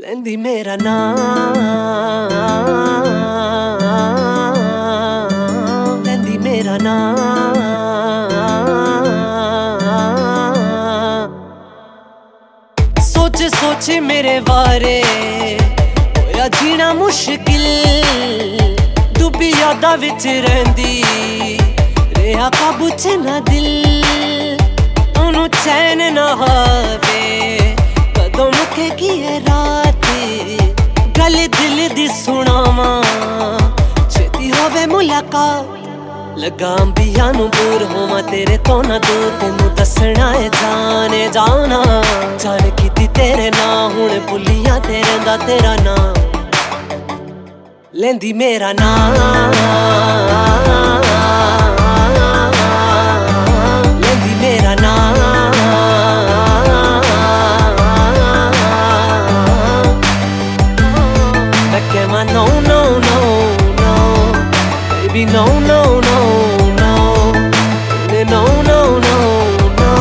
ਲੈਂਦੀ ਮੇਰਾ ਨਾਂ, ਲੈਂਦੀ ਮੇਰਾ ਨਾਂ। ਸੋਚ ਸੋਚ ਮੇਰੇ ਬਾਰੇ ਹੋਇਆ ਜੀਣਾ ਮੁਸ਼ਕਿਲ, ਡੁੱਬੀ ਯਾਦਾਂ ਵਿੱਚ ਰਹਿੰਦੀ ਰਿਹਾ ਕਾਬੂ 'ਚ ਨਾ ਦਿਲ। ਉਹਨੂੰ ਚੈਨ ਨਾ ਹੋਵੇ ਕਦੋਂ ਮੁੱਕੇਗੀ ਇਹ ਰਾਤ, ਗੱਲ ਦਿਲ ਦੀ ਸੁਣਾਵਾਂ ਛੇਤੀ ਹੋਵੇ ਮੁਲਾਕਾਤ। ਲੱਗਾ ਅੰਬੀਆਂ ਨੂੰ ਦੂਰ ਹੋਵਾਂ ਤੇਰੇ ਤੋਂ ਨਾ ਦੂਰ, ਤੈਨੂੰ ਦੱਸਣਾ ਏ ਜਾਣੇ ਜਾਣਾ। ਜਾਣ ਕੀਤੀ ਤੇਰੇ ਨਾਂ ਹੁਣ ਭੁੱਲੀਆਂ ਤੇਰੇ ਦਾ ਤੇਰਾ ਨਾਂ, ਲੈਂਦੀ ਮੇਰਾ ਨਾਂ, ਲੈਂਦੀ ਮੇਰਾ ਨਾਂ। ਮੈਂ ਕਹਾਂ no no no no baby no no no no no no no no।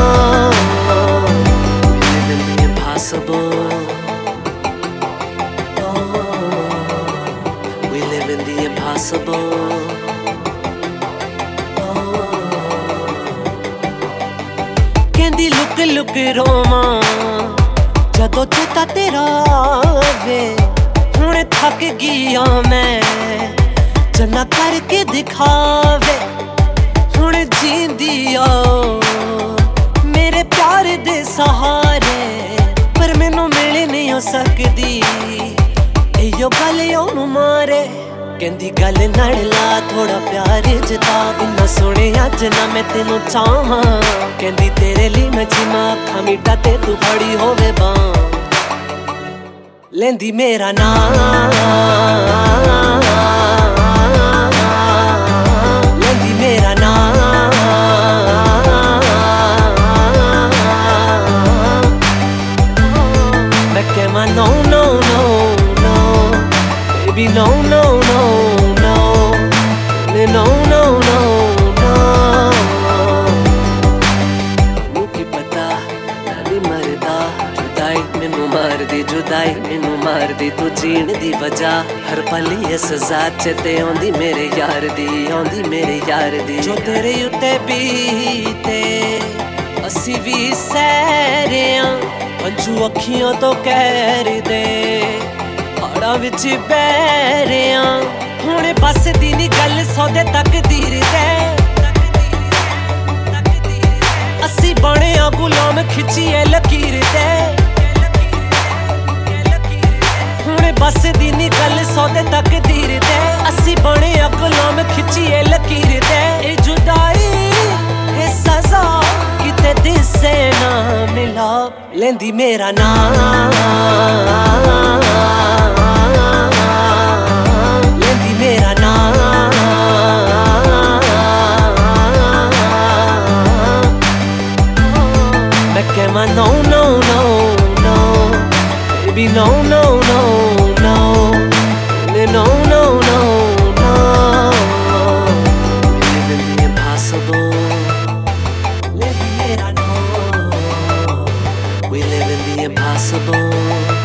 We live in the impossible, we live in the impossible। ਕਹਿੰਦੀ ਲੁਕ ਲੁਕ ਰੋਵਾਂ ਜਦੋਂ ਚੇਤਾ ਤੇਰਾ ਆਵੇ, ਹੁਣ ਥੱਕ ਗਿਆ ਮੈਂ ਜਨਾ ਕਰਕੇ ਦਿਖਾਵੇ। ਹੁਣ ਜੀਂਦੀ ਆ ਮੇਰੇ ਪਿਆਰ ਦੇ ਸਹਾਰੇ, ਪਰ ਮੈਨੂੰ ਮਿਲ ਨਹੀਂ ਹੋ ਸਕਦੀ ਇਹੋ ਗੱਲ ਉਹਨੂੰ ਮਾਰੇ। ਕਹਿੰਦੀ ਗੱਲ ਨਾਲ ਲਾ ਥੋੜਾ ਪਿਆਰ ਜਤਾ, ਇੰਨਾ ਸੋਹਣਿਆ ਅੱਜ ਨਾ ਮੈਂ ਤੈਨੂੰ ਚਾਹਾਂ। ਕਹਿੰਦੀ ਤੇਰੇ ਲਈ ਮੈਂ ਜੀਵਾਂ ਅੱਖਾਂ ਮੀਟਾ ਤੇ ਤੂੰ ਫੜੀ ਹੋਵੇ ਬਾਂਹ, ਲੈਂਦੀ ਮੇਰਾ ਨਾਂ, ਲੈਂਦੀ ਮੇਰਾ ਨਾਂ। ਮੈਂ ਕਹਾਂ no no no no baby no no no no no no no no। ਮੈਨੂੰ ਕੀ ਪਤਾ ਨਹੀਂ ਮਰਦਾ ਜੁਦਾਈ ਮੈਨੂੰ ਮਾਰਦੀ, ਜੁਦਾਈ ਮੈਨੂੰ ਮਾਰਦੀ ਤੂੰ ਜੀਣ ਦੀ ਵਜ੍ਹਾ। ਹਰ ਪਲ ਇਹ ਸਜ਼ਾ ਚੇਤੇ ਆਉਂਦੀ ਮੇਰੇ ਯਾਰ ਦੀ, ਆਉਂਦੀ ਮੇਰੇ ਯਾਰ ਦੀ। ਜੋ ਤੇਰੇ ਉੱਤੇ ਬੀਤੇ ਅਸੀਂ ਵੀ ਸਹਿਰਿਆਂ, ਅੰਜੂ ਅੱਖੀਆਂ ਤੋਂ ਕਹਿ ਦੇ ਹਾੜਾਂ ਵਿੱਚ ਬਹਿ ਰਿਆਂ। ਹੁਣ ਬਸ ਦੀ ਨੀ ਗੱਲ ਸੌਦੇ ਤਕਦੀਰ ਤੇ, ਅਸੀਂ ਬਣਿਆ ਗੁਲਾਮ ਖਿੱਚੀਏ ਲਕੀਰ ਤੇ। ਹੁਣ ਬਸ ਦੀ ਨੀ ਗੱਲ ਸੌਦੇ ਤਕਦੀਰ ਤੇ, ਅਸੀਂ ਬਣਿਆ ਗੁਲਾਮ ਖਿੱਚੀਏ ਲਕੀਰ ਤੇ। ਇਹ ਜੁਦਾਈ ਇਹ ਸਜ਼ਾ ਕਿਤੇ ਦਿਸੇ ਨਾ ਮਿਲਾ, ਲੈਂਦੀ ਮੇਰਾ ਨਾਂ, ਲੈਂਦੀ ਮੇਰਾ ਨਾਂ। ਮੈਂ ਕਹਾਂ no no no no baby no no no no no no no no। We live in the impossible, ਲੈਂਦੀ ਮੇਰਾ ਨਾਂ, we live in the impossible।